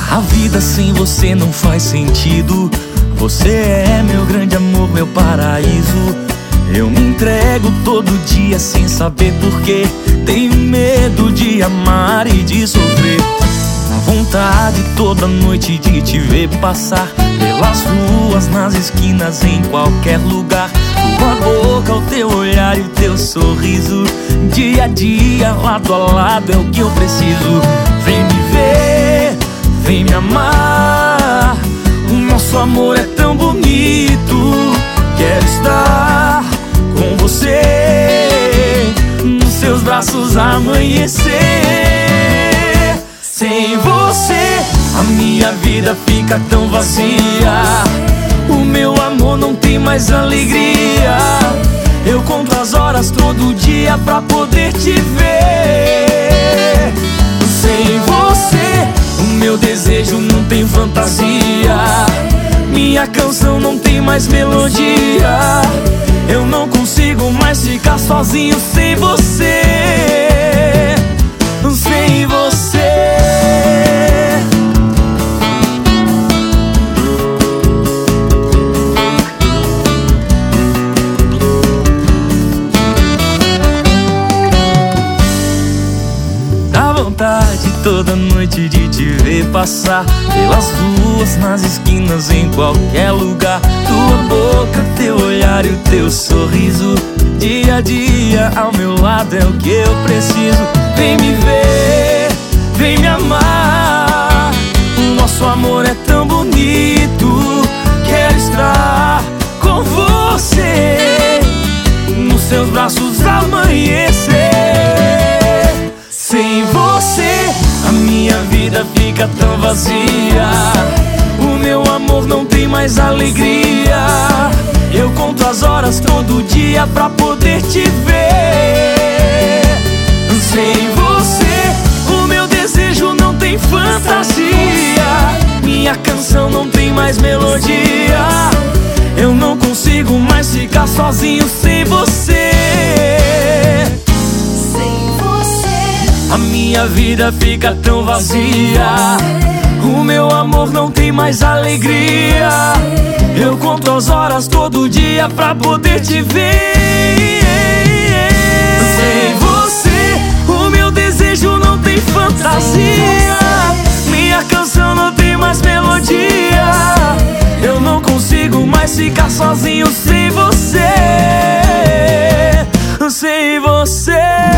A vida sem você não faz sentido. Você é meu grande amor, meu paraíso. Eu me entrego todo dia sem saber porquê. Tenho medo de amar e de sofrer. A vontade toda noite de te ver passar pelas ruas, nas esquinas, em qualquer lugar. Tua boca, o teu olhar e o teu sorriso. Dia a dia, lado a lado, é o que eu preciso. Vem me ver, vem me amar. O nosso amor é tão bonito. Quero estar com você, nos seus braços amanhecer. Sem você, a minha vida fica tão vazia. O meu amor não tem mais alegria. Eu conto as horas todo dia pra poder te ver. Sem você, o meu desejo não tem fantasia. Minha canção não tem mais melodia. Eu não consigo mais ficar sozinho sem você. Sem você. Dá vontade toda noite de te ver passar pelas ruas, nas esquinas, em qualquer lugar. Tua boca, teu olhar e o teu sorriso. Dia a dia ao meu lado é o que eu preciso. Vem me ver, vem me amar. O nosso amor é tão bonito. Quero estar com você, nos seus braços amanhecer. Sem você, a minha vida fica tão vazia. O meu amor não tem mais alegria. Eu conto as horas todo dia pra poder te ver. Sem você, o meu desejo não tem fantasia. Minha canção não tem mais melodia. Eu não consigo mais ficar sozinho sem você. A minha vida fica tão vazia. O meu amor não tem mais alegria. Eu conto as horas todo dia pra poder te ver. Sem você, o meu desejo não tem fantasia. Minha canção não tem mais melodia. Eu não consigo mais ficar sozinho sem você. Sem você.